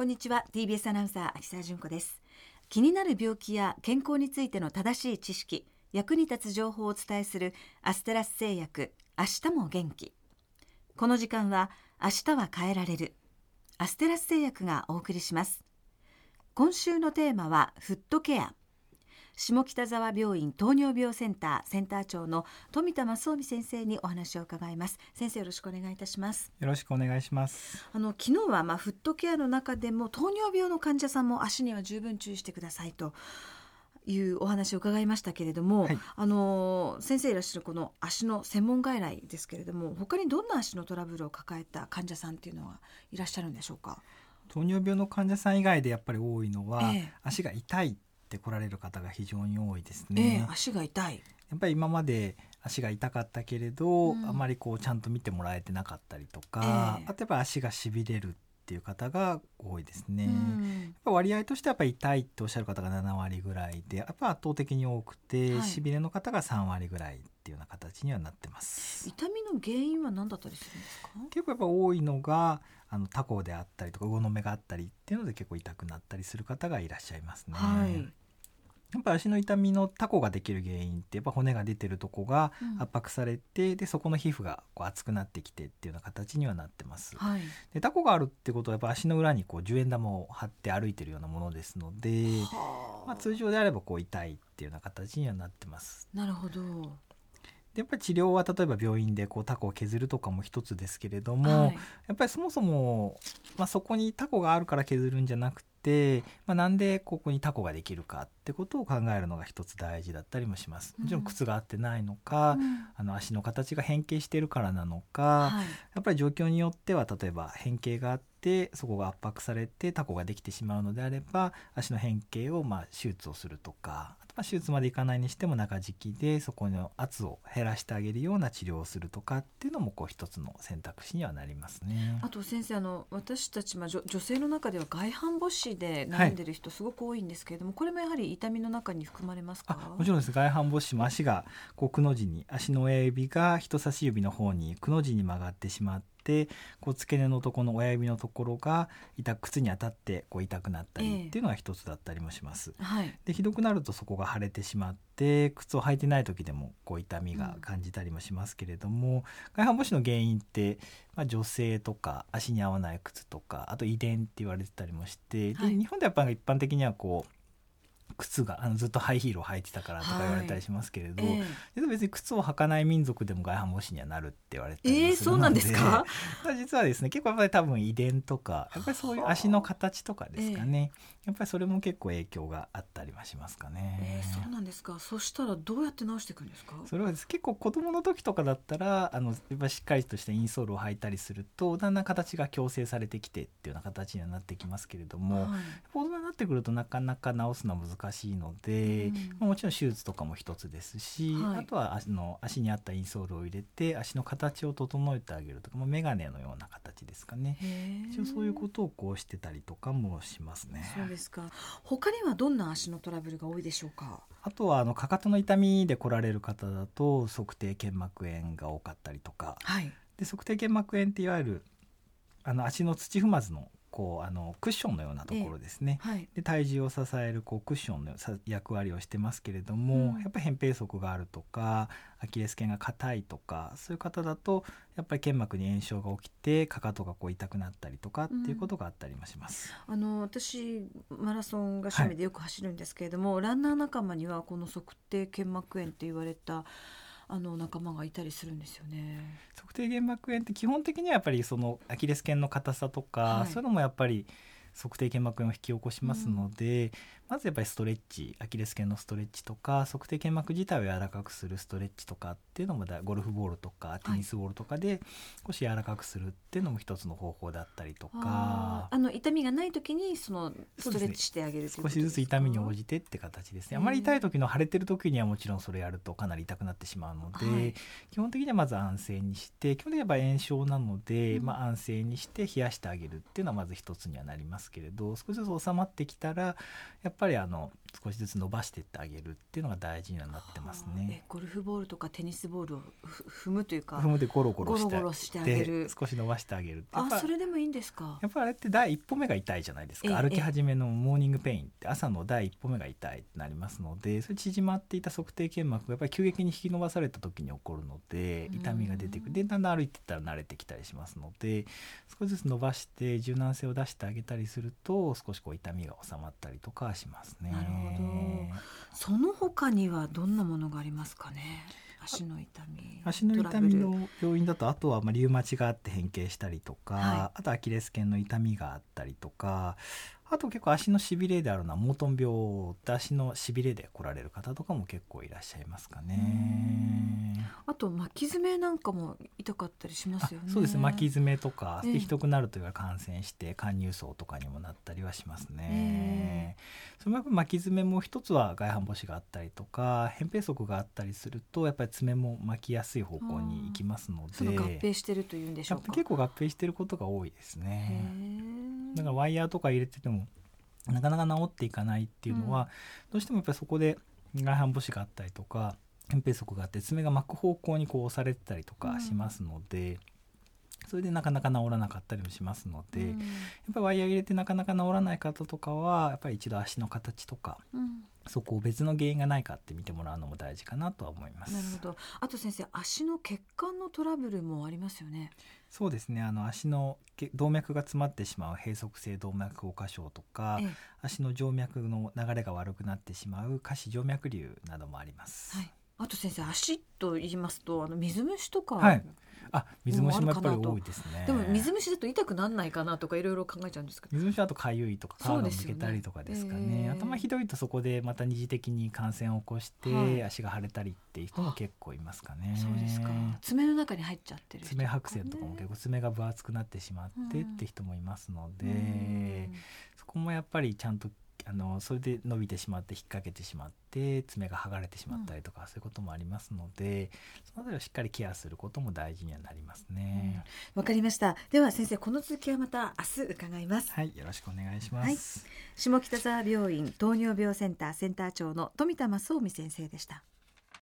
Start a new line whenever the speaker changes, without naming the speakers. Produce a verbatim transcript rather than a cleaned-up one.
こんにちは。 ティービーエス アナウンサー秋澤純子です。気になる病気や健康についての正しい知識、役に立つ情報をお伝えするアステラス製薬、明日も元気。この時間は明日は変えられる、アステラス製薬がお送りします。今週のテーマはフットケア。下北沢病院糖尿病センターセンター長の富田正臣先生にお話を伺います。先生、よろしくお願いいたします。
よろしくお願いします。
あの昨日はまあフットケアの中でも糖尿病の患者さんも足には十分注意してくださいというお話を伺いましたけれども、はい、あの先生いらっしゃるこの足の専門外来ですけれども、他にどんな足のトラブルを抱えた患者さんっていうのはいらっしゃるんでしょうか。
糖尿病の患者さん以外でやっぱり多いのは、ええ、足が痛いって来られる方が非常に多いですね、
ええ、足が痛い。
やっぱり今まで足が痛かったけれど、うん、あまりこうちゃんと見てもらえてなかったりとか、ええ、あとやっぱ足がしびれるっていう方が多いですね、うん、やっぱ割合としてはやっぱり痛いっておっしゃる方がななわりぐらいで、やっぱ圧倒的に多くて、はい、しびれの方がさんわりぐらいっていうような形にはなってます。
痛みの原因は何だったりするんですか。
結構やっぱ多いのがあのタコであったりとか魚の目があったりっていうので結構痛くなったりする方がいらっしゃいますね、はい。やっぱ足の痛みのタコができる原因ってやっぱ骨が出てるとこが圧迫されて、うん、でそこの皮膚がこう熱くなってきてっていうような形にはなってます、はい、でタコがあるってことはやっぱ足の裏にこうじゅうえん玉を貼って歩いてるようなものですので、まあ、通常であればこう痛いっていうような形にはなってます。
なるほど。
でやっぱり治療は例えば病院でこうタコを削るとかも一つですけれども、はい、やっぱりそもそも、まあ、そこにタコがあるから削るんじゃなくて、まあ、なんでここにタコができるかってことを考えるのが一つ大事だったりもします。もちろん靴が合ってないのか、うん、あの足の形が変形しているからなのか、はい、やっぱり状況によっては例えば変形があってそこが圧迫されてタコができてしまうのであれば足の変形をまあ手術をするとか、あとまあ手術までいかないにしても中敷きでそこの圧を減らしてあげるような治療をするとかっていうのもこう一つの選択肢にはなりますね。
あと先生、あの私たち、まあ、女, 女性の中では外反母趾で悩んでる人すごく多いんですけれども、はい、これもやはり痛みの中に含まれますか。
あ、もちろんです。外反母趾も足がこうくの字に、足の親指が人差し指の方にくの字に曲がってしまって、こう付け根のところの親指のところが痛靴に当たってこう痛くなったりっていうのが一つだったりもします、えーはい、でひどくなるとそこが腫れてしまって靴を履いてない時でもこう痛みが感じたりもしますけれども、うん、外反母趾の原因って、まあ、女性とか足に合わない靴とか、あと遺伝って言われてたりもして、はい、で日本でやっぱり一般的にはこう靴があのずっとハイヒールを履いてたからとか言われたりしますけれど、はい、えー、別に靴を履かない民族でも外反母趾にはなるって言われてたりもするので、えー、そうなんですか。実はですね、結構やっぱり多分遺伝とかやっぱりそういう足の形とかですかね、えー、やっぱりそれも結構影響があったりはしますかね、
えー、そうなんですか。そしたらどうやって直していくんですか。
それはです結構子供の時とかだったらあのやっぱりしっかりとしたインソールを履いたりするとだんだん形が矯正されてきてっていうような形にはなってきますけれども、はい、大人になってくるとなかなか直すのは難しいので、うんまあ、もちろん手術とかも一つですし、はい、あとは足の足に合ったインソールを入れて足の形を整えてあげるとか、まあ、メガネのような形ですかね。一応そういうことをこうしてたりとかもしますね。
そうですか。他にはどんな足のトラブルが多いでしょうか。
あとはあのかかとの痛みで来られる方だと足底腱膜炎が多かったりとか、はい、で足底腱膜炎っていわゆるあの足の土踏まずのこうあのクッションのようなところですね、ええはい、で体重を支えるこうクッションの役割をしてますけれども、うん、やっぱり扁平足があるとかアキレス腱が硬いとかそういう方だとやっぱり腱膜に炎症が起きてかかとがこう痛くなったりとかっていうことがあったりもします、
うん、あの私マラソンが趣味でよく走るんですけれども、はい、ランナー仲間にはこの足底腱膜炎って言われたあの仲間がいたりするんですよね。
足底腱膜炎って基本的にはやっぱりそのアキレス腱の硬さとか、はい、そういうのもやっぱり足底腱膜炎を引き起こしますので、うん、まずやっぱりストレッチアキレス腱のストレッチとか足底腱膜自体を柔らかくするストレッチとかっていうのもだゴルフボールとかテニスボールとかで少し柔らかくするっていうのも一つの方法だったりとか、
ああの痛みがない時にそのストレッチしてあげるということですか。
少しずつ痛みに応じてって形ですね。あまり痛い時の腫れてる時にはもちろんそれやるとかなり痛くなってしまうので、はい、基本的にはまず安静にして基本的には炎症なので、うんまあ、安静にして冷やしてあげるっていうのはまず一つにはなりますますけれど、少しずつ収まってきたらやっぱりあの少しずつ伸ばしていってあげるっていうのが大事にはなってますね。
えゴルフボールとかテニスボールを踏むというか、
踏むでゴロゴロして
ゴロゴロしてあげる、
少し伸ばしてあげるって、やっぱ
あそれでもいいんですか。
やっぱりあれって第一歩目が痛いじゃないですか、
ええ
歩き始めのモーニングペインって朝の第一歩目が痛いってなりますので、それ縮まっていた足底腱膜がやっぱり急激に引き伸ばされた時に起こるので痛みが出てくる。でだんだん歩いていったら慣れてきたりしますので、少しずつ伸ばして柔軟性を出してあげたりすると少しこう痛みが収まったりとかしますね。
なるほど。その他にはどんなものがありますかね。足の痛み、
足の痛みの要因だと、あとはまあリウマチがあって変形したりとか、
はい、
あとアキレス腱の痛みがあったりとか、あと結構足のしびれであるのはモートン病って足のしびれで来られる方とかも結構いらっしゃいますかね。
あと巻き爪なんかも痛かったりしますよね。
そうですね、巻き爪とか、
ええ、
ひどくなると感染して陥入層とかにもなったりはしますね、えー、そのやっぱ巻き爪も一つは外反母趾があったりとか扁平足があったりするとやっぱり爪も巻きやすい方向に行きますので、
その合併してるというんでしょうか。
結構合併してることが多いですね。
へ
だからワイヤーとか入れててもなかなか治っていかないっていうのは、うん、どうしてもやっぱりそこで外反母趾があったりとか扁平足があって爪が巻く方向にこう押されてたりとかしますので、うん、それでなかなか治らなかったりもしますので、うん、やっぱりワイヤー入れてなかなか治らない方とかはやっぱり一度足の形とか、うん、そこを別の原因がないかって見てもらうのも大事かなとは思います。
なるほど。あと先生、足の血管のトラブルもありますよね。
そうですね、あの足の動脈が詰まってしまう閉塞性動脈硬化症とか、ええ、足の静脈の流れが悪くなってしまう下肢静脈瘤などもあります、
はい、あと先生、足と言いますとあの水虫とか、
はい、あ水虫もやっぱり多いですね。
でも水虫だと痛くなんないかなとかいろいろ考えちゃうんですけど、
水虫だとかゆいとか皮がむけたりとかですかね。頭ひどいとそこでまた二次的に感染を起こして、はい、足が腫れたりっていう人も結構いますかね。
そうですか。爪の中に入っちゃってる人とか、ね、
爪白癬とかも結構爪が分厚くなってしまってって人もいますので、そこもやっぱりちゃんとあのそれで伸びてしまって引っ掛けてしまって爪が剥がれてしまったりとか、うん、そういうこともありますので、そのあたりをしっかりケアすることも大事にはなりますね。
わ、うん、かりました。では先生、この続きはまた明日伺います。
はい、よろしくお願いします、はい、
下北沢病院糖尿病センターセンター長の富田正臣先生でした。